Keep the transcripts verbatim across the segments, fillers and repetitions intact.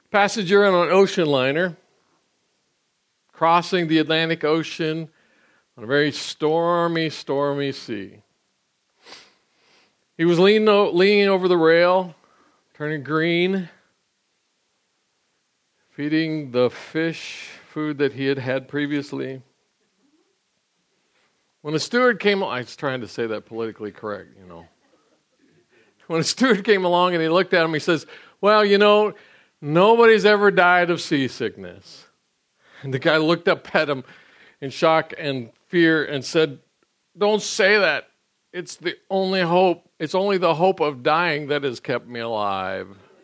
Passenger on an ocean liner crossing the Atlantic Ocean on a very stormy, stormy sea. He was leaning, leaning over the rail, turning green, feeding the fish food that he had had previously. When the steward came along, I was trying to say that politically correct, you know. When a steward came along and he looked at him, he says, well, you know, nobody's ever died of seasickness. And the guy looked up at him in shock and fear and said, don't say that. It's the only hope. It's only the hope of dying that has kept me alive.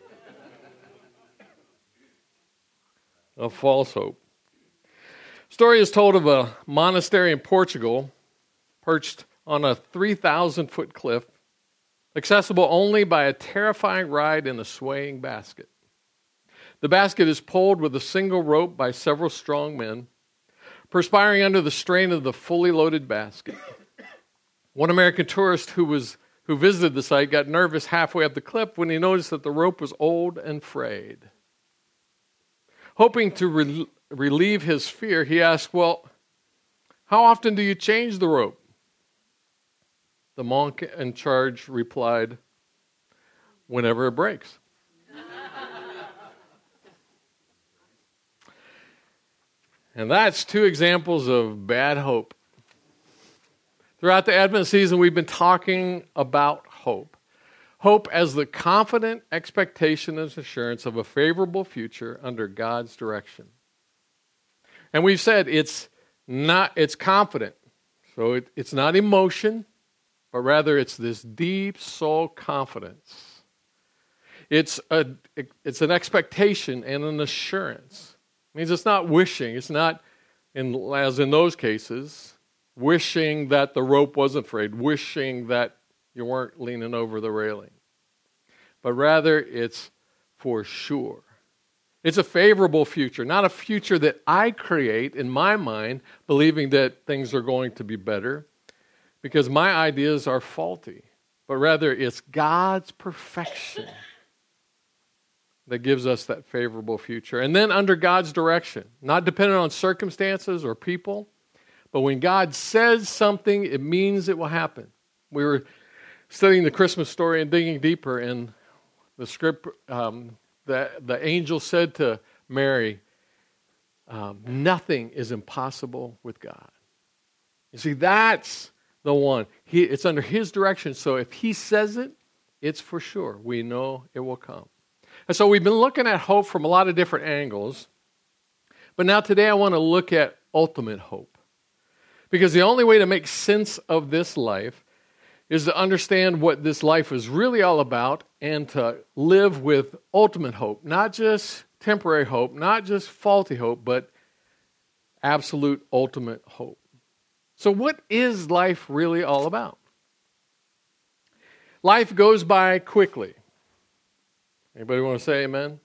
A false hope. Story is told of a monastery in Portugal perched on a three thousand foot cliff, accessible only by a terrifying ride in a swaying basket. The basket is pulled with a single rope by several strong men, perspiring under the strain of the fully loaded basket. One American tourist who was who visited the site got nervous halfway up the cliff when he noticed that the rope was old and frayed. Hoping to re- relieve his fear, he asked, well, how often do you change the rope? The monk in charge replied, whenever it breaks. And that's two examples of bad hope. Throughout the Advent season, we've been talking about hope. Hope as the confident expectation and assurance of a favorable future under God's direction. And we've said it's not, it's confident. So it, it's not emotion, but rather it's this deep soul confidence. It's a, it's an expectation and an assurance. It means it's not wishing. It's not, in, as in those cases, wishing that the rope wasn't frayed, wishing that you weren't leaning over the railing. But rather, it's for sure. It's a favorable future, not a future that I create in my mind, believing that things are going to be better, because my ideas are faulty. But rather, it's God's perfection that gives us that favorable future. And then under God's direction, not dependent on circumstances or people, but when God says something, it means it will happen. We were studying the Christmas story and digging deeper, and the script, um, the, the angel said to Mary, um, nothing is impossible with God. You see, that's the one. He, it's under His direction, so if He says it, it's for sure. We know it will come. And so we've been looking at hope from a lot of different angles, but now today I want to look at ultimate hope. Because the only way to make sense of this life is to understand what this life is really all about and to live with ultimate hope. Not just temporary hope, not just faulty hope, but absolute ultimate hope. So what is life really all about? Life goes by quickly. Anybody want to say amen? Amen?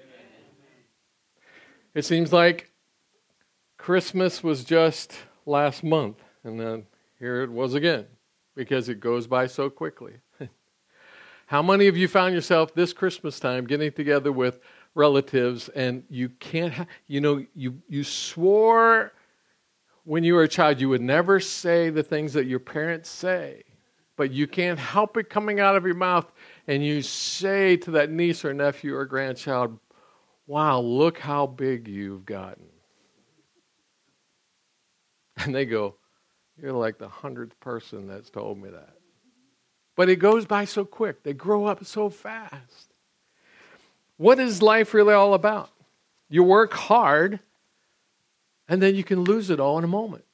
It seems like Christmas was just last month, and then here it was again, because it goes by so quickly. How many of you found yourself this Christmas time getting together with relatives, and you can't, ha- you know, you, you swore when you were a child you would never say the things that your parents say, but you can't help it coming out of your mouth, and you say to that niece or nephew or grandchild, wow, look how big you've gotten. And they go, you're like the hundredth person that's told me that. But it goes by so quick. They grow up so fast. What is life really all about? You work hard, and then you can lose it all in a moment.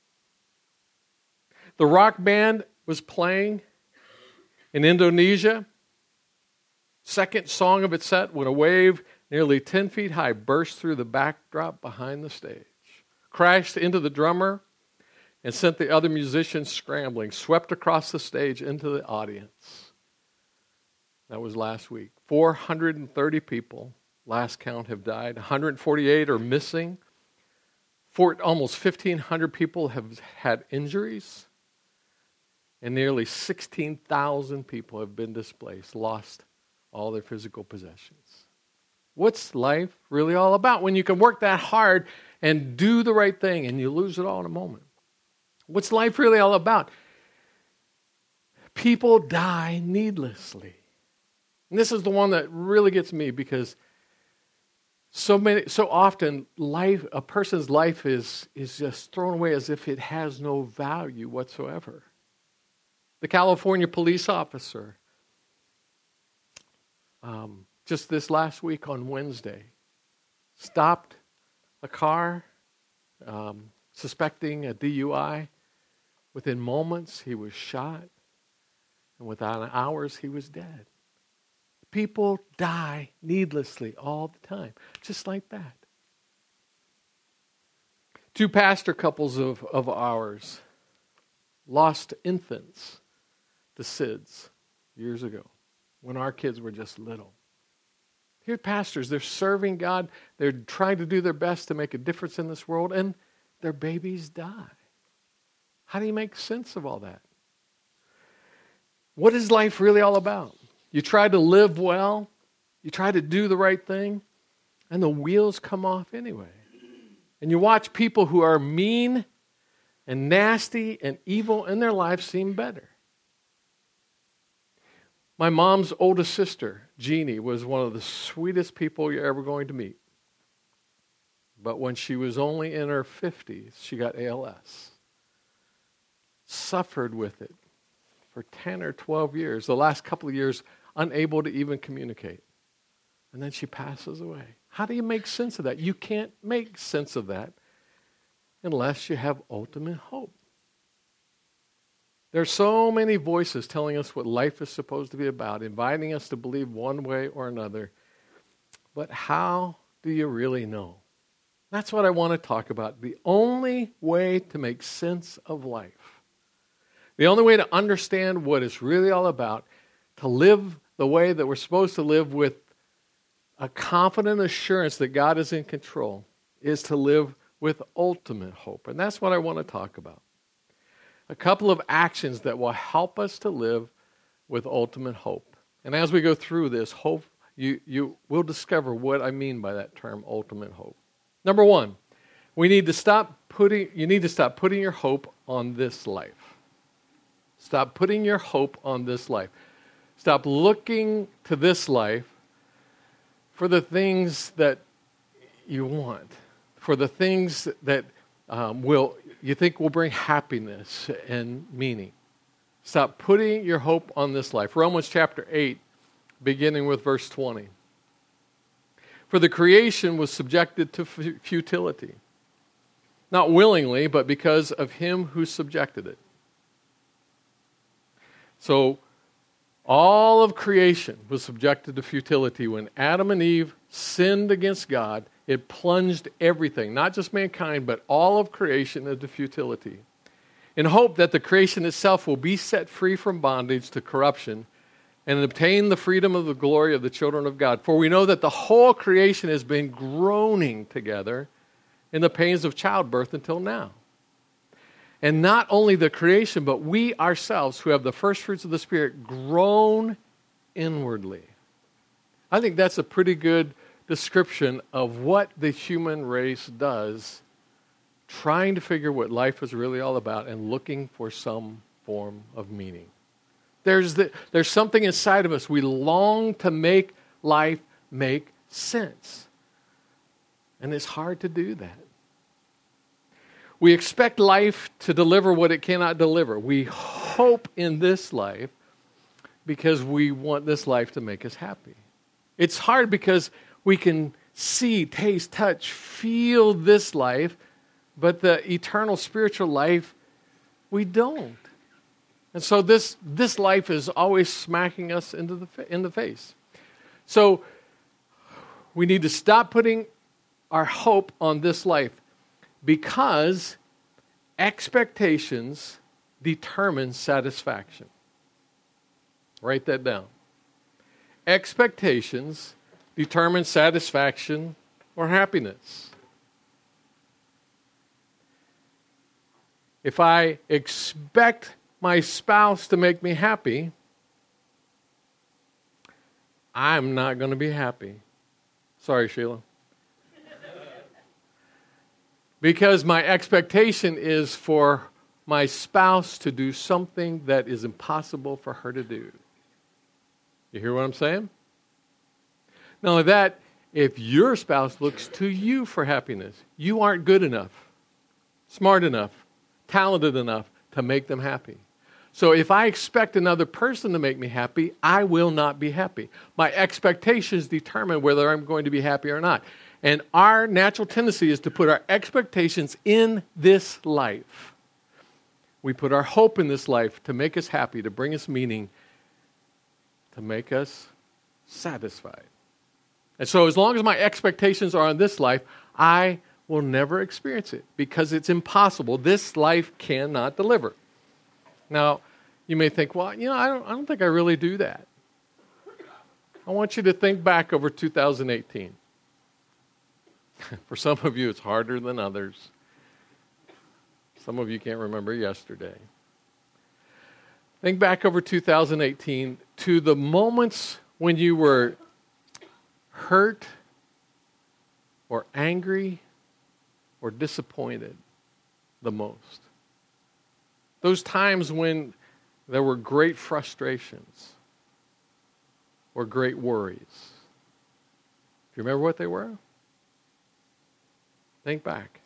The rock band was playing in Indonesia. Second song of its set when a wave nearly ten feet high burst through the backdrop behind the stage, crashed into the drummer, and sent the other musicians scrambling, swept across the stage into the audience. That was last week. four hundred thirty people, last count, have died. one hundred forty-eight are missing. For, almost fifteen hundred people have had injuries. And nearly sixteen thousand people have been displaced, lost all their physical possessions. What's life really all about when you can work that hard and do the right thing and you lose it all in a moment? What's life really all about? People die needlessly. And this is the one that really gets me because so many, so often life, a person's life is, is just thrown away as if it has no value whatsoever. The California police officer, um, just this last week on Wednesday, stopped a car, um, suspecting a D U I. Within moments, he was shot, and within hours, he was dead. People die needlessly all the time, just like that. Two pastor couples of, of ours lost infants to S I D S years ago when our kids were just little. Here, pastors, they're serving God. They're trying to do their best to make a difference in this world, and their babies die. How do you make sense of all that? What is life really all about? You try to live well, you try to do the right thing, and the wheels come off anyway. And you watch people who are mean and nasty and evil in their lives seem better. My mom's oldest sister, Jeannie, was one of the sweetest people you're ever going to meet. But when she was only in her fifties, she got A L S. Suffered with it for ten or twelve years, the last couple of years unable to even communicate. And then she passes away. How do you make sense of that? You can't make sense of that unless you have ultimate hope. There are so many voices telling us what life is supposed to be about, inviting us to believe one way or another. But how do you really know? That's what I want to talk about. The only way to make sense of life, the only way to understand what it's really all about, to live the way that we're supposed to live with a confident assurance that God is in control, is to live with ultimate hope. And that's what I want to talk about. A couple of actions that will help us to live with ultimate hope. And as we go through this, hope you, you will discover what I mean by that term, ultimate hope. Number one, we need to stop putting, you need to stop putting your hope on this life. Stop putting your hope on this life. Stop looking to this life for the things that you want, for the things that um, will you think will bring happiness and meaning. Stop putting your hope on this life. Romans chapter eight, beginning with verse twenty. For the creation was subjected to f- futility, not willingly, but because of him who subjected it. So, all of creation was subjected to futility. When Adam and Eve sinned against God, it plunged everything, not just mankind, but all of creation into futility. In hope that the creation itself will be set free from bondage to corruption and obtain the freedom of the glory of the children of God. For we know that the whole creation has been groaning together in the pains of childbirth until now. And not only the creation, but we ourselves who have the first fruits of the Spirit groan inwardly. I think that's a pretty good description of what the human race does, trying to figure what life is really all about and looking for some form of meaning. There's, the, there's something inside of us. We long to make life make sense. And it's hard to do that. We expect life to deliver what it cannot deliver. We hope in this life because we want this life to make us happy. It's hard because we can see, taste, touch, feel this life, but the eternal spiritual life, we don't. And so this, this life is always smacking us into the, in the face. So we need to stop putting our hope on this life, because expectations determine satisfaction. Write that down. Expectations determine satisfaction or happiness. If I expect my spouse to make me happy, I'm not going to be happy. Sorry, Sheila. Because my expectation is for my spouse to do something that is impossible for her to do. You hear what I'm saying? Not only that, if your spouse looks to you for happiness, you aren't good enough, smart enough, talented enough to make them happy. So if I expect another person to make me happy, I will not be happy. My expectations determine whether I'm going to be happy or not. And our natural tendency is to put our expectations in this life. We put our hope in this life to make us happy, to bring us meaning, to make us satisfied. And so as long as my expectations are on this life, I will never experience it because it's impossible. This life cannot deliver. Now, you may think, well, you know, I don't, I don't think I really do that. I want you to think back over two thousand eighteen. For some of you, it's harder than others. Some of you can't remember yesterday. Think back over two thousand eighteen to the moments when you were hurt or angry or disappointed the most. Those times when there were great frustrations or great worries. Do you remember what they were? Think back.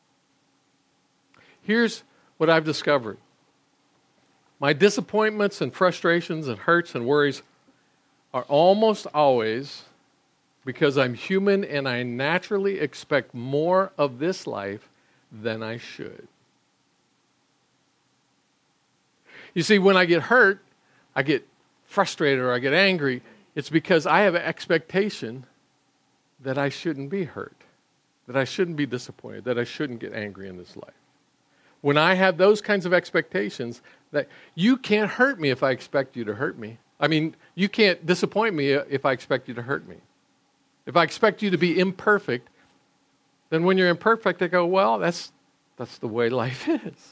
Here's what I've discovered. My disappointments and frustrations and hurts and worries are almost always because I'm human and I naturally expect more of this life than I should. You see, when I get hurt, I get frustrated or I get angry, it's because I have an expectation that I shouldn't be hurt, that I shouldn't be disappointed, that I shouldn't get angry in this life. When I have those kinds of expectations, that you can't hurt me if I expect you to hurt me. I mean, you can't disappoint me if I expect you to hurt me. If I expect you to be imperfect, then when you're imperfect, I go, well, that's that's the way life is.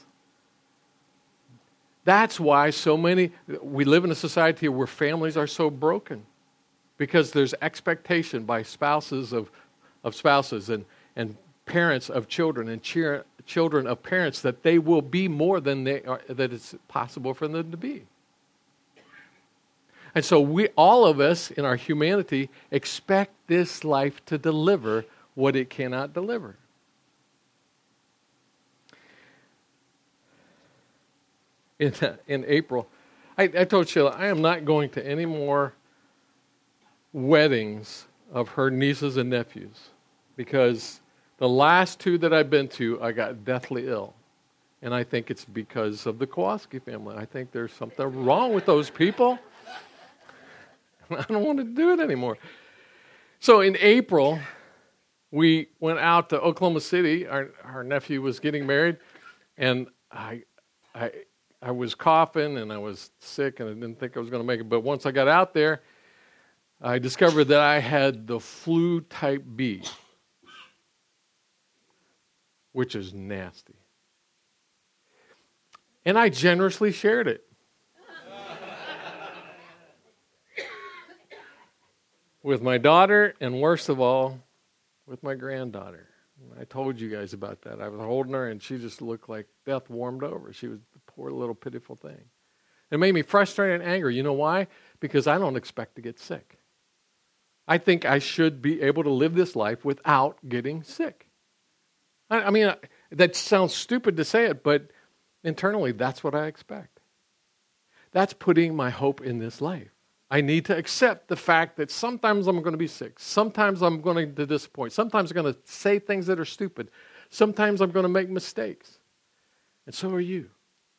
That's why so many, we live in a society where families are so broken. Because there's expectation by spouses of, of spouses and, and parents of children and cheer, children of parents that they will be more than they are, that it's possible for them to be. And so we, all of us in our humanity, expect this life to deliver what it cannot deliver. In, uh, in April, I, I told Sheila, I am not going to any more weddings of her nieces and nephews because the last two that I've been to, I got deathly ill. And I think it's because of the Kowalski family. I think there's something wrong with those people. I don't want to do it anymore. So in April, we went out to Oklahoma City. Our, our nephew was getting married, and I, I, I was coughing, and I was sick, and I didn't think I was going to make it. But once I got out there, I discovered that I had the flu type B, which is nasty. And I generously shared it. With my daughter, and worst of all, with my granddaughter. I told you guys about that. I was holding her, and she just looked like death warmed over. She was the poor little pitiful thing. It made me frustrated and angry. You know why? Because I don't expect to get sick. I think I should be able to live this life without getting sick. I, I mean, that sounds stupid to say it, but internally, that's what I expect. That's putting my hope in this life. I need to accept the fact that sometimes I'm going to be sick. Sometimes I'm going to disappoint. Sometimes I'm going to say things that are stupid. Sometimes I'm going to make mistakes. And so are you.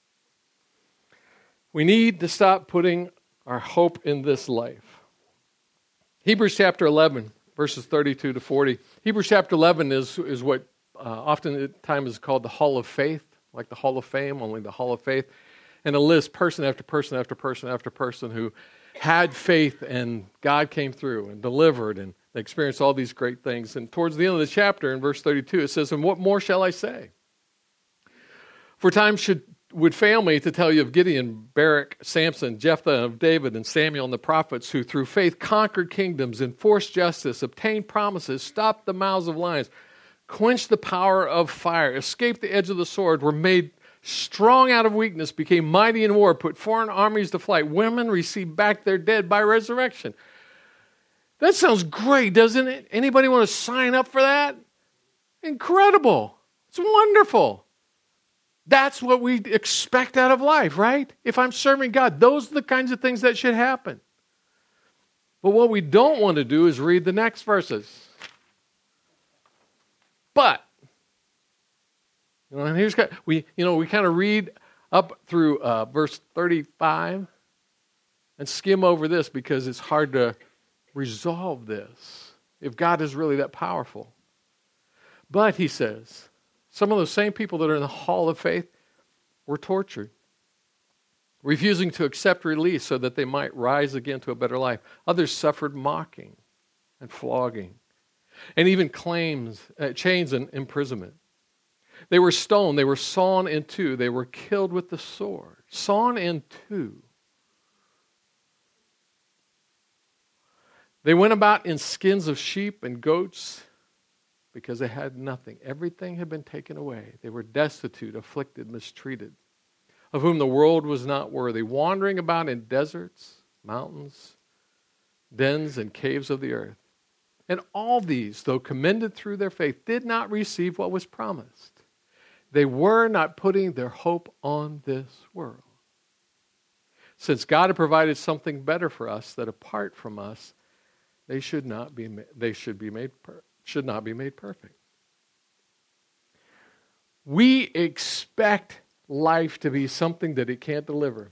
We need to stop putting our hope in this life. Hebrews chapter eleven, verses thirty-two to forty. Hebrews chapter eleven is, is what uh, oftentimes is called the Hall of Faith, like the Hall of Fame, only the Hall of Faith. And it lists person after person after person after person who had faith and God came through and delivered and they experienced all these great things. And towards the end of the chapter in verse thirty-two, it says, "And what more shall I say? For time should would fail me to tell you of Gideon, Barak, Samson, Jephthah, of David, and Samuel and the prophets who through faith conquered kingdoms, enforced justice, obtained promises, stopped the mouths of lions, quenched the power of fire, escaped the edge of the sword, were made strong out of weakness, became mighty in war, put foreign armies to flight. Women received back their dead by resurrection. That sounds great, doesn't it? Anybody want to sign up for that? Incredible. It's wonderful. That's what we expect out of life, right? If I'm serving God, those are the kinds of things that should happen. But what we don't want to do is read the next verses. But, you know, and here's we, you know, we kind of read up through uh, verse thirty-five and skim over this because it's hard to resolve this if God is really that powerful. But he says, some of those same people that are in the hall of faith were tortured, refusing to accept release so that they might rise again to a better life. Others suffered mocking and flogging, and even claims, uh, chains and imprisonment. They were stoned, they were sawn in two, they were killed with the sword. Sawn in two. They went about in skins of sheep and goats because they had nothing. Everything had been taken away. They were destitute, afflicted, mistreated, of whom the world was not worthy, wandering about in deserts, mountains, dens, and caves of the earth. And all these, though commended through their faith, did not receive what was promised. They were not putting their hope on this world. Since God had provided something better for us, that apart from us, they should not be they should be made should not be made perfect. We expect life to be something that it can't deliver.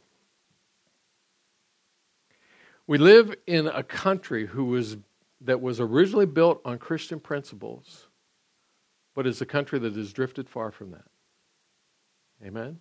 We live in a country who was that was originally built on Christian principles, but is a country that has drifted far from that. Amen?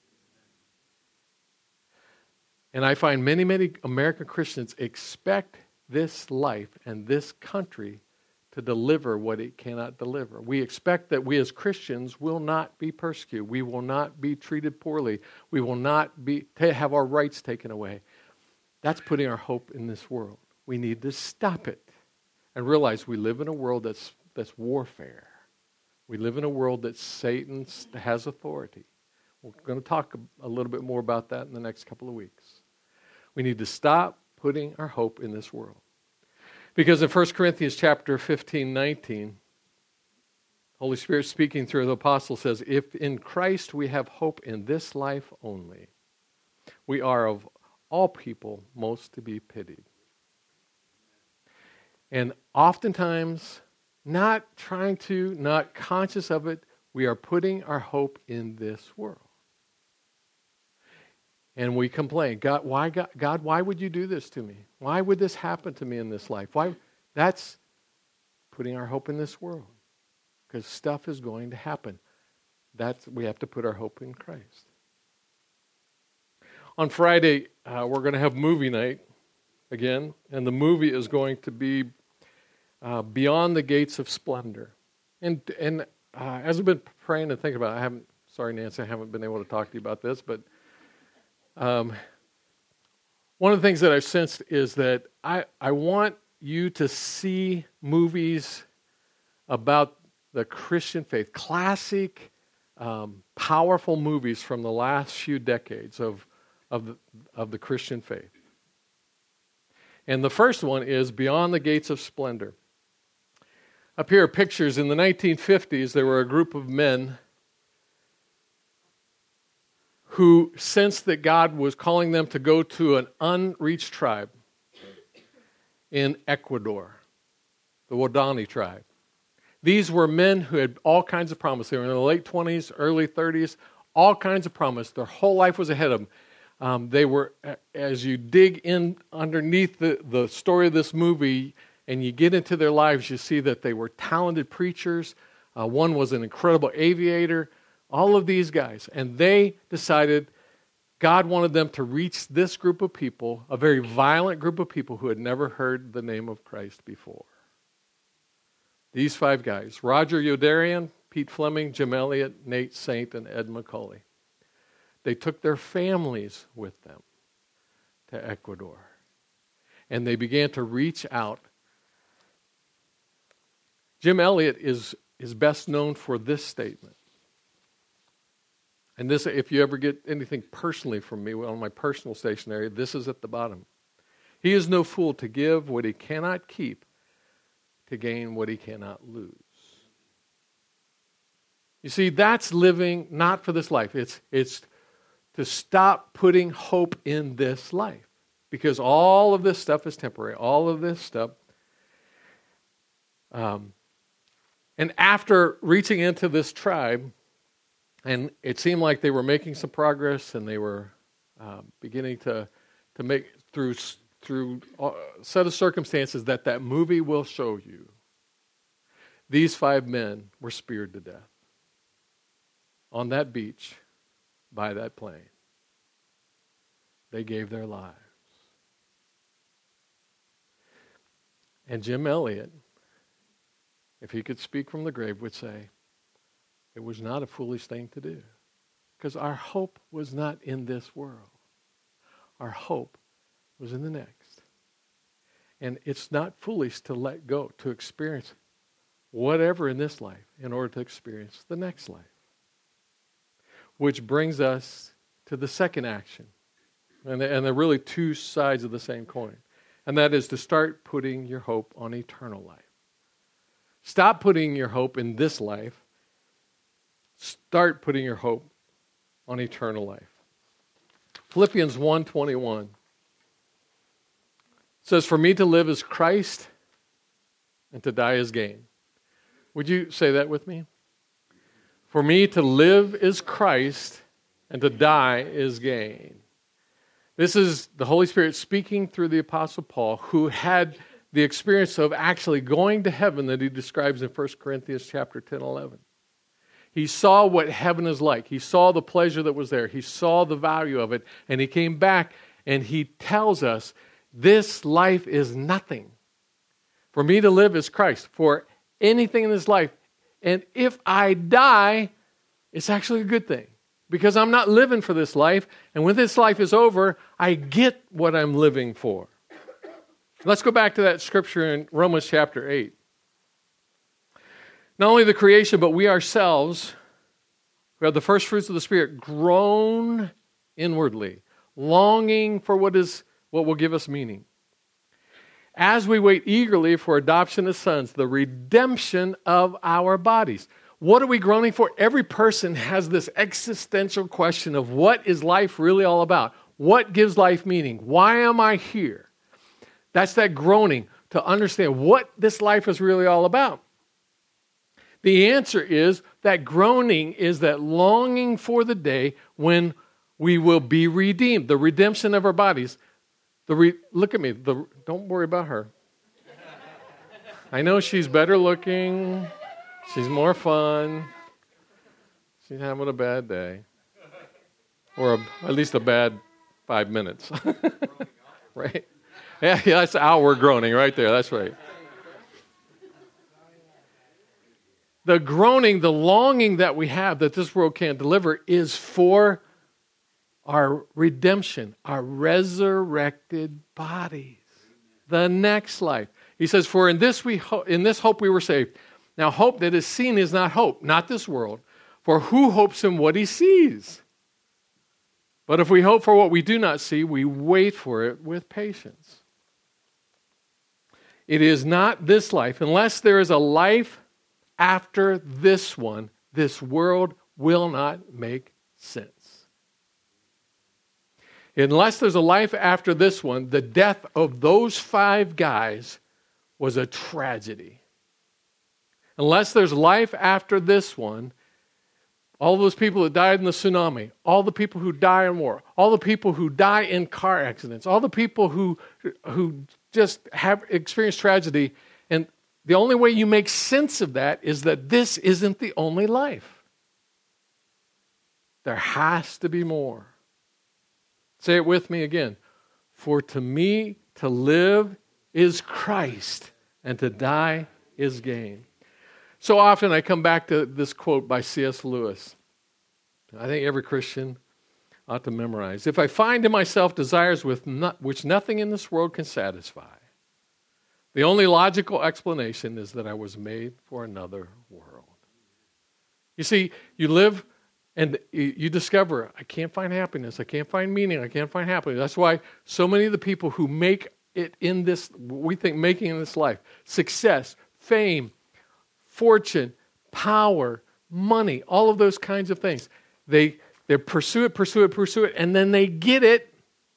And I find many, many American Christians expect this life and this country to deliver what it cannot deliver. We expect that we as Christians will not be persecuted. We will not be treated poorly. We will not be have our rights taken away. That's putting our hope in this world. We need to stop it and realize we live in a world that's that's warfare. We live in a world that Satan has authority. We're going to talk a little bit more about that in the next couple of weeks. We need to stop putting our hope in this world. Because in First Corinthians chapter fifteen, nineteen, Holy Spirit speaking through the apostle says, if in Christ we have hope in this life only, we are of all people most to be pitied. And oftentimes, not trying to, not conscious of it, we are putting our hope in this world. And we complain, God, why, God, God, why would you do this to me? Why would this happen to me in this life? Why? That's putting our hope in this world. Because stuff is going to happen. That's we have to put our hope in Christ. On Friday, uh, we're going to have movie night again. And the movie is going to be uh, Beyond the Gates of Splendor. And and uh, as I've been praying and thinking about it, I haven't, sorry Nancy, I haven't been able to talk to you about this, but Um, one of the things that I've sensed is that I, I want you to see movies about the Christian faith, classic, um, powerful movies from the last few decades of, of, the, of the Christian faith. And the first one is Beyond the Gates of Splendor. Up here are pictures. In the nineteen fifties, there were a group of men who sensed that God was calling them to go to an unreached tribe in Ecuador, the Waodani tribe. These were men who had all kinds of promise. They were in their late twenties, early thirties, all kinds of promise. Their whole life was ahead of them. Um, they were, as you dig in underneath the, the story of this movie and you get into their lives, you see that they were talented preachers. Uh, one was an incredible aviator. All of these guys. And they decided God wanted them to reach this group of people, a very violent group of people who had never heard the name of Christ before. These five guys, Roger Youderian, Pete Fleming, Jim Elliott, Nate Saint, and Ed McCauley. they took their families with them to Ecuador. And they began to reach out. Jim Elliot is, is best known for this statement. And this, if you ever get anything personally from me on my personal stationery, this is at the bottom. He is no fool to give what he cannot keep to gain what he cannot lose. You see, that's living not for this life. It's, it's to stop putting hope in this life. Because all of this stuff is temporary. All of this stuff. Um, and after reaching into this tribe, and it seemed like they were making some progress, and they were uh, beginning to to make through through a set of circumstances that that movie will show you. These five men were speared to death on that beach by that plane. They gave their lives. And Jim Elliot, if he could speak from the grave, would say, it was not a foolish thing to do. Because our hope was not in this world. Our hope was in the next. And it's not foolish to let go, to experience whatever in this life in order to experience the next life. Which brings us to the second action. And, and they're really two sides of the same coin. And that is to start putting your hope on eternal life. Stop putting your hope in this life. Start putting your hope on eternal life. Philippians one twenty-one says, for me to live is Christ, and to die is gain. Would you say that with me? For me to live is Christ, and to die is gain. This is the Holy Spirit speaking through the Apostle Paul, who had the experience of actually going to heaven that he describes in First Corinthians chapter ten, eleven. He saw what heaven is like. He saw the pleasure that was there. He saw the value of it. And he came back and he tells us, this life is nothing. For me to live is Christ. For anything in this life. And if I die, it's actually a good thing. Because I'm not living for this life. And when this life is over, I get what I'm living for. Let's go back to that scripture in Romans chapter eight. Not only the creation, but we ourselves, who have the first fruits of the Spirit, groan inwardly, longing for what is what will give us meaning. As we wait eagerly for adoption as sons, the redemption of our bodies. What are we groaning for? Every person has this existential question of what is life really all about? What gives life meaning? Why am I here? That's that groaning to understand what this life is really all about. The answer is that groaning is that longing for the day when we will be redeemed, the redemption of our bodies. The re- look at me. The, don't worry about her. I know she's better looking. She's more fun. She's having a bad day. Or a, at least a bad five minutes. Right? Yeah, yeah, that's outward groaning right there. That's right. The groaning, the longing that we have that this world can't deliver is for our redemption, our resurrected bodies, the next life. He says, for in this we ho- in this hope we were saved. Now, hope that is seen is not hope, not this world. For who hopes in what he sees? But if we hope for what we do not see, we wait for it with patience. It is not this life. Unless there is a life after this one, this world will not make sense. Unless there's a life after this one, the death of those five guys was a tragedy. Unless there's life after this one, all those people that died in the tsunami, all the people who die in war, all the people who die in car accidents, all the people who, who just have experienced tragedy, and the only way you make sense of that is that this isn't the only life. There has to be more. Say it with me again. For to me to live is Christ, and to die is gain. So often I come back to this quote by C S Lewis. I think every Christian ought to memorize. If I find in myself desires with not, which nothing in this world can satisfy, the only logical explanation is that I was made for another world. You see, you live and you discover, I can't find happiness, I can't find meaning, I can't find happiness. That's why so many of the people who make it in this, we think making in this life, success, fame, fortune, power, money, all of those kinds of things, they, they pursue it, pursue it, pursue it, and then they get it,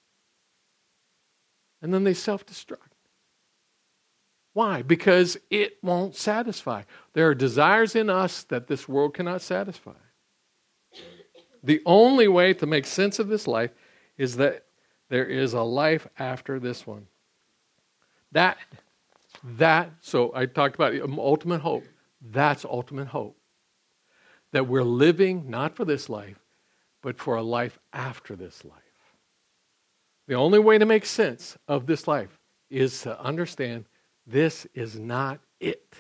and then they self-destruct. Why? Because it won't satisfy. There are desires in us that this world cannot satisfy. The only way to make sense of this life is that there is a life after this one. That, that, so I talked about ultimate hope. That's ultimate hope. That we're living not for this life, but for a life after this life. The only way to make sense of this life is to understand this is not it.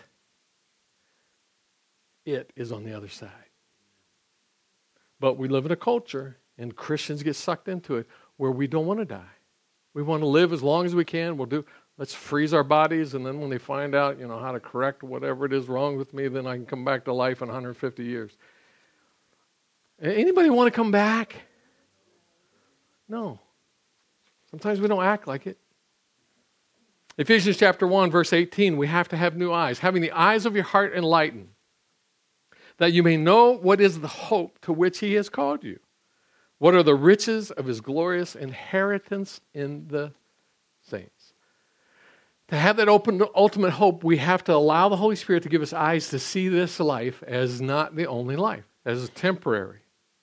It is on the other side. But we live in a culture, and Christians get sucked into it, where we don't want to die. We want to live as long as we can. We'll do, let's freeze our bodies, and then when they find out, you know, how to correct whatever it is wrong with me, then I can come back to life in one hundred fifty years. Anybody want to come back? No. Sometimes we don't act like it. Ephesians chapter one, verse eighteen, we have to have new eyes, having the eyes of your heart enlightened, that you may know what is the hope to which he has called you. What are the riches of his glorious inheritance in the saints? To have that open, ultimate hope, we have to allow the Holy Spirit to give us eyes to see this life as not the only life, as temporary.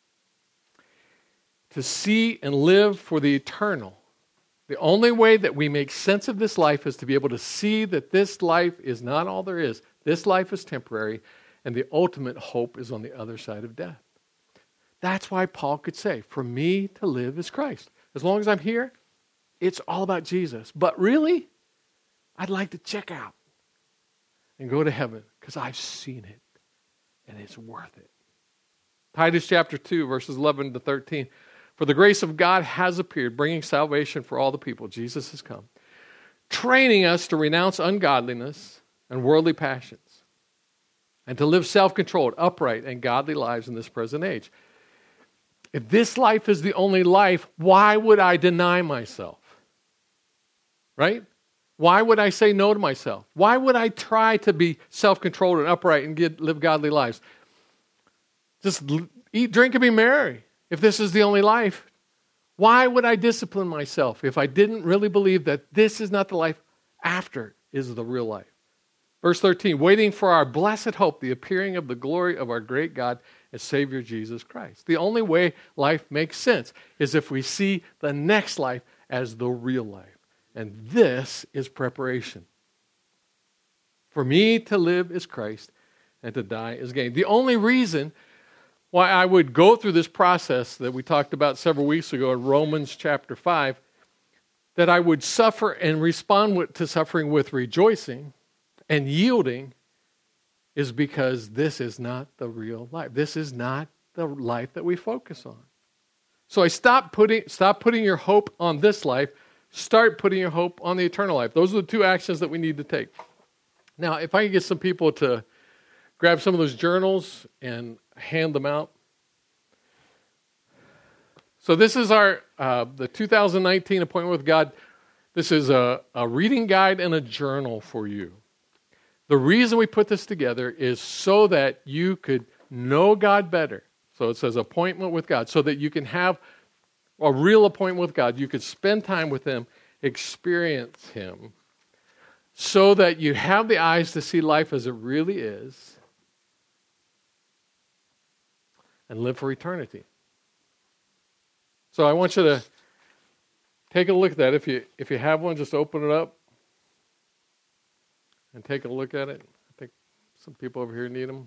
To see and live for the eternal. The only way that we make sense of this life is to be able to see that this life is not all there is. This life is temporary, and the ultimate hope is on the other side of death. That's why Paul could say, for me to live is Christ. As long as I'm here, it's all about Jesus. But really, I'd like to check out and go to heaven because I've seen it, and it's worth it. Titus chapter two, verses eleven to thirteen. For the grace of God has appeared, bringing salvation for all the people. Jesus has come, training us to renounce ungodliness and worldly passions, and to live self-controlled, upright, and godly lives in this present age. If this life is the only life, why would I deny myself? Right? Why would I say no to myself? Why would I try to be self-controlled and upright and get, live godly lives? Just eat, drink, and be merry. If this is the only life, why would I discipline myself if I didn't really believe that this is not the life after is the real life? Verse thirteen, waiting for our blessed hope, the appearing of the glory of our great God and Savior Jesus Christ. The only way life makes sense is if we see the next life as the real life. And this is preparation. For me to live is Christ, and to die is gain. The only reason why I would go through this process that we talked about several weeks ago in Romans chapter five, that I would suffer and respond to suffering with rejoicing and yielding, is because this is not the real life. This is not the life that we focus on. So I stop putting, stop putting your hope on this life. Start putting your hope on the eternal life. Those are the two actions that we need to take. Now, if I could get some people to grab some of those journals and hand them out. So this is our uh, the two thousand nineteen Appointment with God. This is a, a reading guide and a journal for you. The reason we put this together is so that you could know God better. So it says appointment with God, so that you can have a real appointment with God. You could spend time with Him, experience Him, so that you have the eyes to see life as it really is, and live for eternity. So I want you to take a look at that. If you if you have one, just open it up and take a look at it. I think some people over here need them.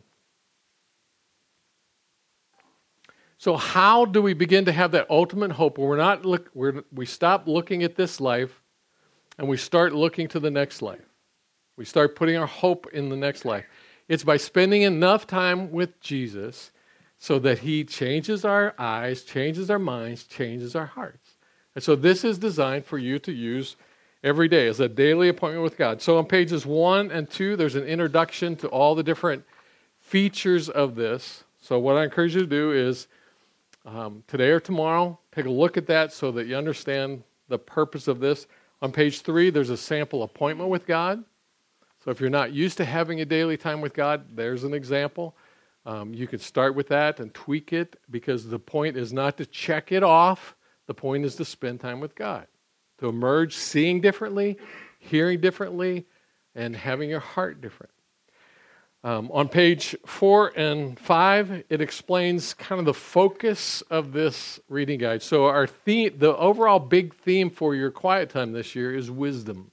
So how do we begin to have that ultimate hope where we're not look we're, we stop looking at this life and we start looking to the next life? We start putting our hope in the next life. It's by spending enough time with Jesus so that he changes our eyes, changes our minds, changes our hearts. And so this is designed for you to use every day as a daily appointment with God. So on pages one and two, there's an introduction to all the different features of this. So what I encourage you to do is um, today or tomorrow, take a look at that so that you understand the purpose of this. On page three, there's a sample appointment with God. So if you're not used to having a daily time with God, there's an example. Um, you can start with that and tweak it, because the point is not to check it off. The point is to spend time with God, to emerge seeing differently, hearing differently, and having your heart different. Um, on page four and five, it explains kind of the focus of this reading guide. So our theme, the overall big theme for your quiet time this year is wisdom.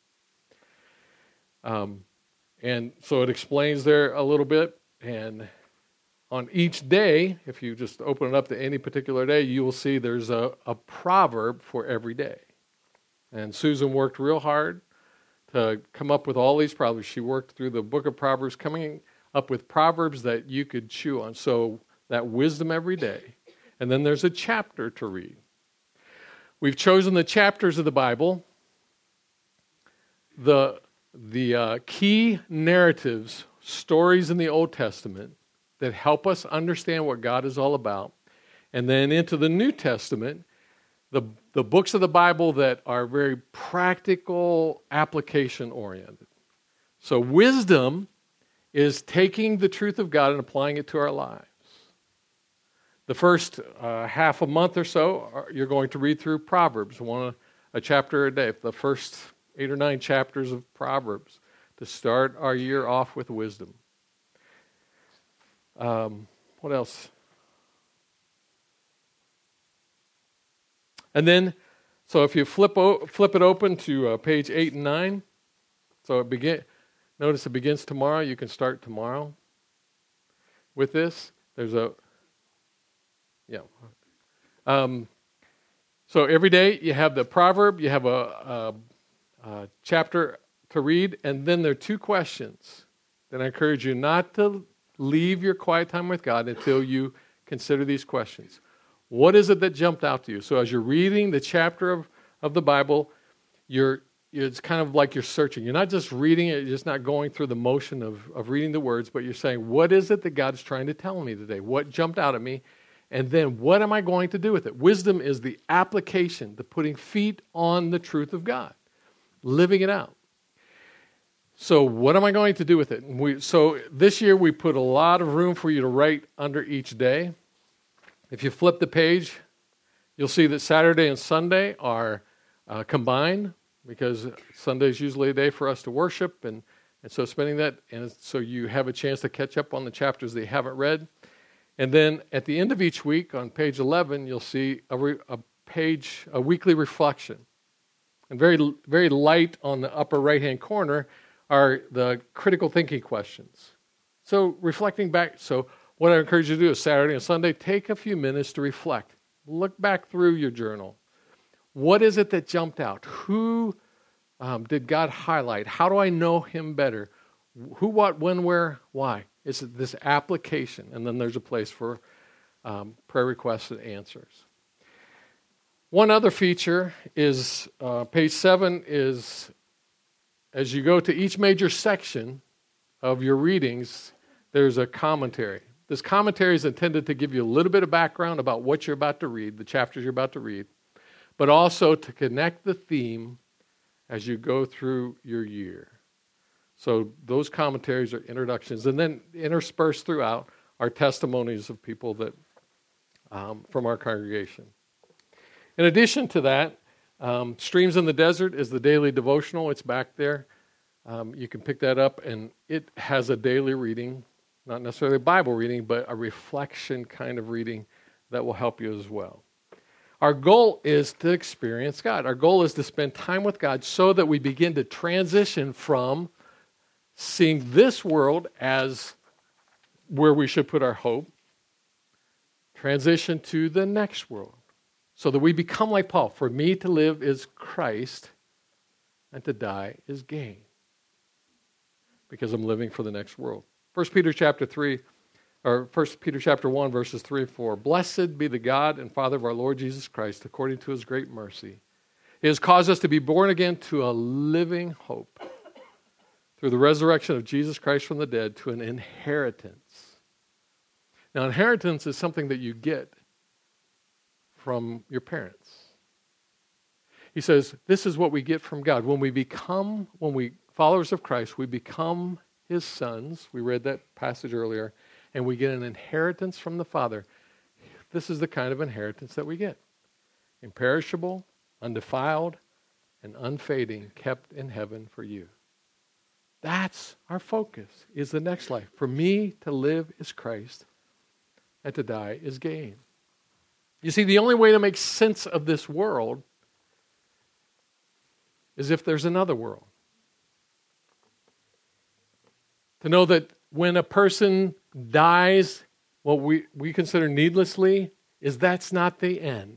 Um, and so it explains there a little bit. And on each day, if you just open it up to any particular day, you will see there's a, a proverb for every day. And Susan worked real hard to come up with all these proverbs. She worked through the book of Proverbs, coming up with proverbs that you could chew on. So that wisdom every day. And then there's a chapter to read. We've chosen the chapters of the Bible, the, the uh, key narratives, stories in the Old Testament that help us understand what God is all about. And then into the New Testament, the the books of the Bible that are very practical, application-oriented. So wisdom is taking the truth of God and applying it to our lives. The first uh, half a month or so, you're going to read through Proverbs, one a chapter a day. The first eight or nine chapters of Proverbs to start our year off with wisdom. Um, what else? And then, so if you flip o- flip it open to uh, page eight and nine, so it begin. Notice it begins tomorrow. You can start tomorrow with this. There's a, yeah. Um, so every day you have the proverb, you have a, a, a chapter to read, and then there are two questions that I encourage you not to leave your quiet time with God until you consider these questions. What is it that jumped out to you? So as you're reading the chapter of, of the Bible, you're it's kind of like you're searching. You're not just reading it, you're just not going through the motion of, of reading the words, but you're saying, what is it that God's trying to tell me today? What jumped out at me? And then what am I going to do with it? Wisdom is the application, the putting feet on the truth of God, living it out. So what am I going to do with it? And we, so this year we put a lot of room for you to write under each day. If you flip the page, you'll see that Saturday and Sunday are uh, combined, because Sunday is usually a day for us to worship, and, and so spending that, and so you have a chance to catch up on the chapters that you haven't read. And then at the end of each week, on page eleven, you'll see a, re, a page, a weekly reflection. And very, very light on the upper right-hand corner are the critical thinking questions. So reflecting back, so what I encourage you to do is Saturday and Sunday, take a few minutes to reflect. Look back through your journal. What is it that jumped out? Who um, did God highlight? How do I know Him better? Who, what, when, where, why? It's this application. And then there's a place for um, prayer requests and answers. One other feature is, uh, page seven is, as you go to each major section of your readings, there's a commentary. This commentary is intended to give you a little bit of background about what you're about to read, the chapters you're about to read, but also to connect the theme as you go through your year. So those commentaries are introductions, and then interspersed throughout are testimonies of people that um, from our congregation. In addition to that, um, Streams in the Desert is the daily devotional. It's back there. Um, you can pick that up, and it has a daily reading, not necessarily a Bible reading, but a reflection kind of reading that will help you as well. Our goal is to experience God. Our goal is to spend time with God so that we begin to transition from seeing this world as where we should put our hope, transition to the next world, so that we become like Paul. For me to live is Christ, and to die is gain, because I'm living for the next world. First Peter chapter three, or First Peter chapter one, verses three and four. Blessed be the God and Father of our Lord Jesus Christ, according to his great mercy. He has caused us to be born again to a living hope through the resurrection of Jesus Christ from the dead to an inheritance. Now, inheritance is something that you get from your parents. He says, this is what we get from God. When we become, when we followers of Christ, we become his sons. We read that passage earlier. And we get an inheritance from the Father. This is the kind of inheritance that we get. Imperishable, undefiled, and unfading, kept in heaven for you. That's our focus, is the next life. For me to live is Christ, and to die is gain. You see, the only way to make sense of this world is if there's another world. To know that when a person dies, what we, we consider needlessly, is that's not the end.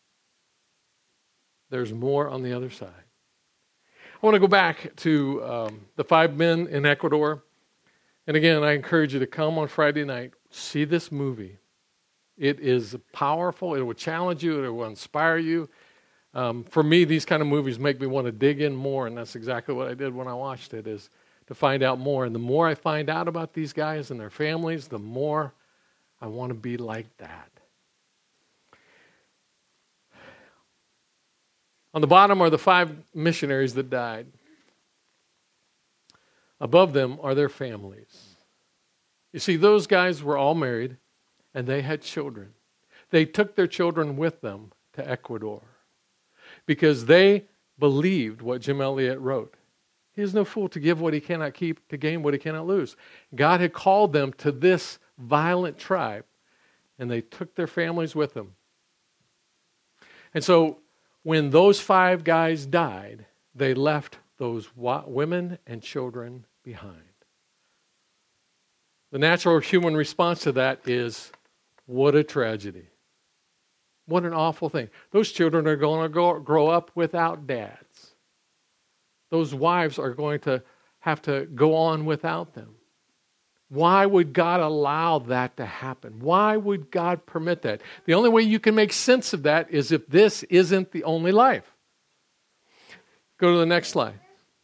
There's more on the other side. I want to go back to um, the five men in Ecuador. And again, I encourage you to come on Friday night, see this movie. It is powerful. It will challenge you. It will inspire you. Um, for me, these kind of movies make me want to dig in more, and that's exactly what I did when I watched it, is to find out more. And the more I find out about these guys and their families, the more I want to be like that. On the bottom are the five missionaries that died. Above them are their families. You see, those guys were all married, and they had children. They took their children with them to Ecuador because they believed what Jim Elliot wrote. He is no fool to give what he cannot keep, to gain what he cannot lose. God had called them to this violent tribe, and they took their families with them. And so when those five guys died, they left those women and children behind. The natural human response to that is, what a tragedy. What an awful thing. Those children are going to go, grow up without dads. Those wives are going to have to go on without them. Why would God allow that to happen? Why would God permit that? The only way you can make sense of that is if this isn't the only life. Go to the next slide.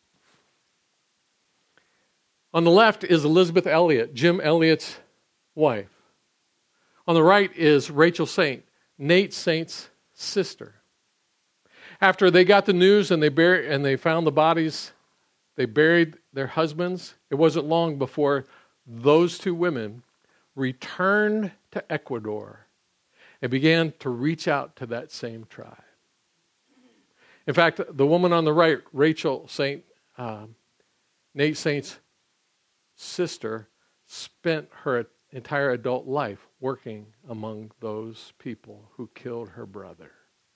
On the left is Elizabeth Elliot, Jim Elliot's wife. On the right is Rachel Saint, Nate Saint's sister. After they got the news and they buried, and they found the bodies, they buried their husbands. It wasn't long before those two women returned to Ecuador and began to reach out to that same tribe. In fact, the woman on the right, Rachel Saint, um, Nate Saint's sister, spent her entire adult life working among those people who killed her brother.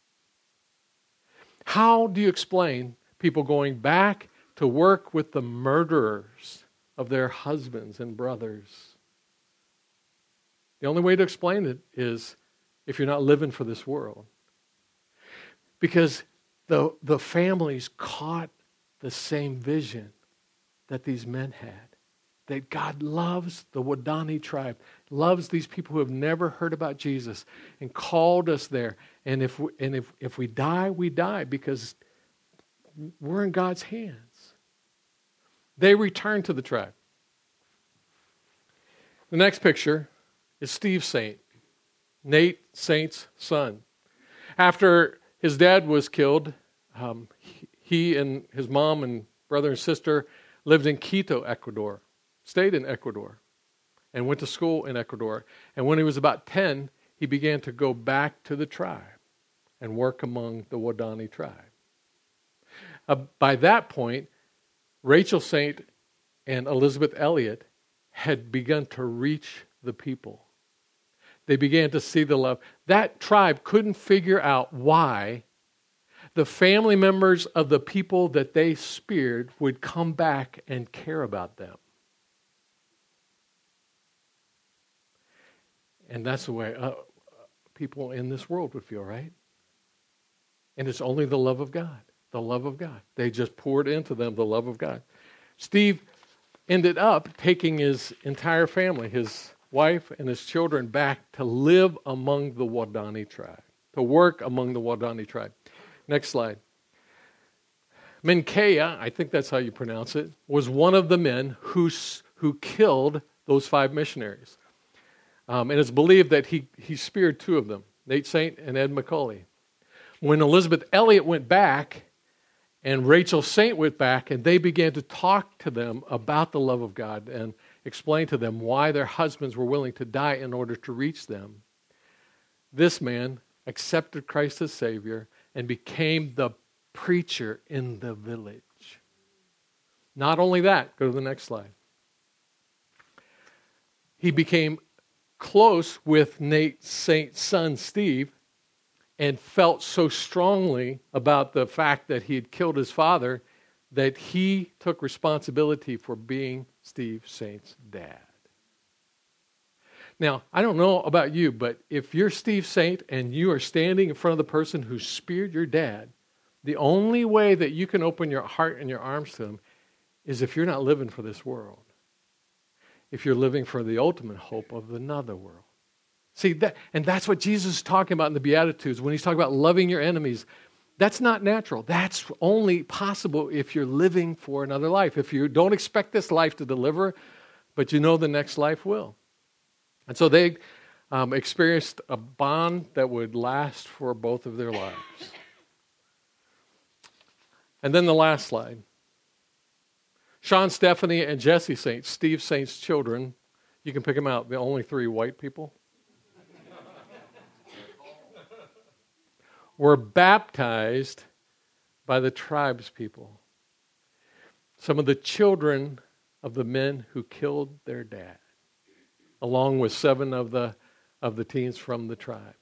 How do you explain people going back to work with the murderers of their husbands and brothers? The only way to explain it is if you're not living for this world. Because the, the families caught the same vision that these men had. That God loves the Wadani tribe, loves these people who have never heard about Jesus and called us there. And if we, and if, if we die, we die because we're in God's hands. They returned to the tribe. The next picture is Steve Saint, Nate Saint's son. After his dad was killed, um, he and his mom and brother and sister lived in Quito, Ecuador. Stayed in Ecuador and went to school in Ecuador. And when he was about ten, he began to go back to the tribe and work among the Wadani tribe. Uh, by that point, Rachel Saint and Elizabeth Elliot had begun to reach the people. They began to see the love. That tribe couldn't figure out why the family members of the people that they speared would come back and care about them. And that's the way uh, people in this world would feel, right? And it's only the love of God. The love of God. They just poured into them the love of God. Steve ended up taking his entire family, his wife and his children back to live among the Wadani tribe, to work among the Wadani tribe. Next slide. Micaiah, I think that's how you pronounce it, was one of the men who, who killed those five missionaries. Um, and it's believed that he, he speared two of them, Nate Saint and Ed McCauley. When Elizabeth Elliot went back and Rachel Saint went back and they began to talk to them about the love of God and explain to them why their husbands were willing to die in order to reach them, this man accepted Christ as Savior and became the preacher in the village. Not only that, go to the next slide. He became close with Nate Saint's son, Steve, and felt so strongly about the fact that he had killed his father that he took responsibility for being Steve Saint's dad. Now, I don't know about you, but if you're Steve Saint and you are standing in front of the person who speared your dad, the only way that you can open your heart and your arms to him is if you're not living for this world. If you're living for the ultimate hope of another world. See, that, and that's what Jesus is talking about in the Beatitudes when he's talking about loving your enemies. That's not natural. That's only possible if you're living for another life. If you don't expect this life to deliver, but you know the next life will. And so they um, experienced a bond that would last for both of their lives. And then the last slide. Sean, Stephanie, and Jesse Saint, Steve Saint's children, you can pick them out, the only three white people, were baptized by the tribes people. Some of the children of the men who killed their dad, along with seven of the, of the teens from the tribe.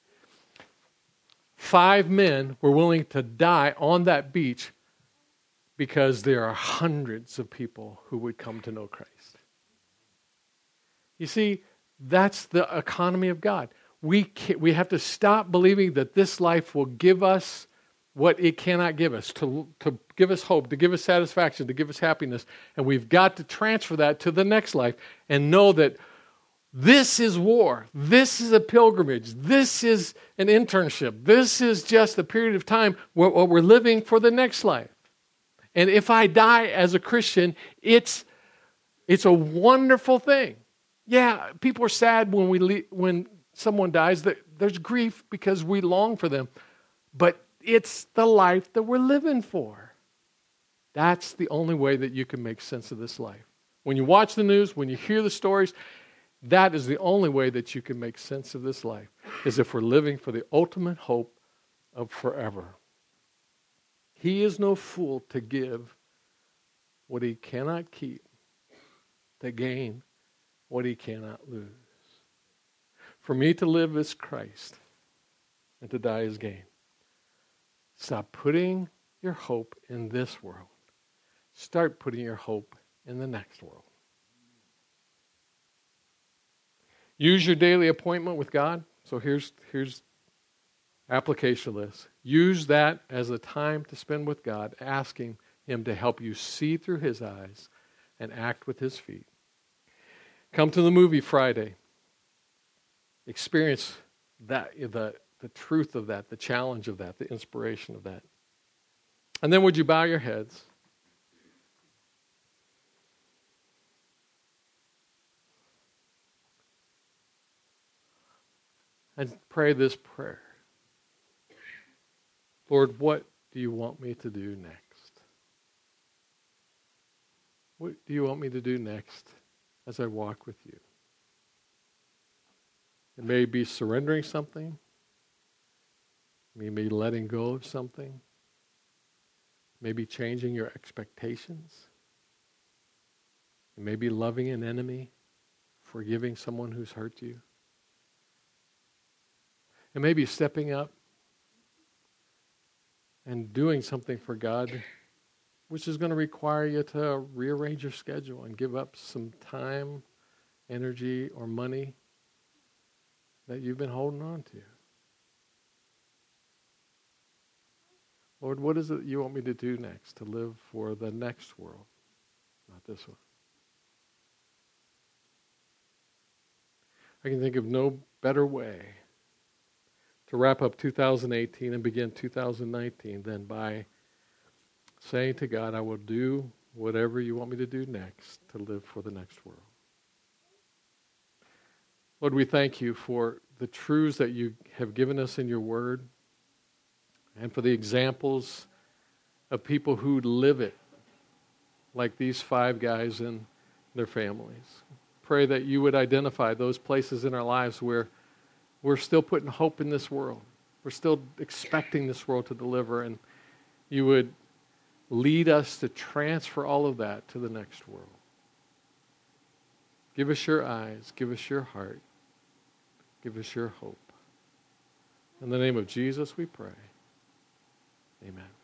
Five men were willing to die on that beach because there are hundreds of people who would come to know Christ. You see, that's the economy of God. We can, we have to stop believing that this life will give us what it cannot give us, to, to give us hope, to give us satisfaction, to give us happiness. And we've got to transfer that to the next life and know that this is war. This is a pilgrimage. This is an internship. This is just a period of time where, where we're living for the next life. And if I die as a Christian, it's it's a wonderful thing. Yeah, people are sad when we le- when someone dies. There's grief because we long for them. But it's the life that we're living for. That's the only way that you can make sense of this life. When you watch the news, when you hear the stories, that is the only way that you can make sense of this life, is if we're living for the ultimate hope of forever. He is no fool to give what he cannot keep, to gain what he cannot lose. For me to live is Christ, and to die is gain. Stop putting your hope in this world. Start putting your hope in the next world. Use your daily appointment with God. So here's here's application of this. Use that as a time to spend with God, asking him to help you see through his eyes and act with his feet. Come to the movie Friday. Experience that, the, the truth of that, the challenge of that, the inspiration of that. And then would you bow your heads? And pray this prayer. Lord, what do you want me to do next? What do you want me to do next as I walk with you? It may be surrendering something. It may be letting go of something. Maybe changing your expectations. It may be loving an enemy, forgiving someone who's hurt you. It may be stepping up and doing something for God, which is going to require you to rearrange your schedule and give up some time, energy, or money that you've been holding on to. Lord, what is it you want me to do next to live for the next world, not this one? I can think of no better way to wrap up two thousand eighteen and begin two thousand nineteen than by saying to God, I will do whatever you want me to do next to live for the next world. Lord, we thank you for the truths that you have given us in your word and for the examples of people who live it, like these five guys and their families. Pray that you would identify those places in our lives where we're still putting hope in this world. We're still expecting this world to deliver, and you would lead us to transfer all of that to the next world. Give us your eyes. Give us your heart. Give us your hope. In the name of Jesus we pray. Amen.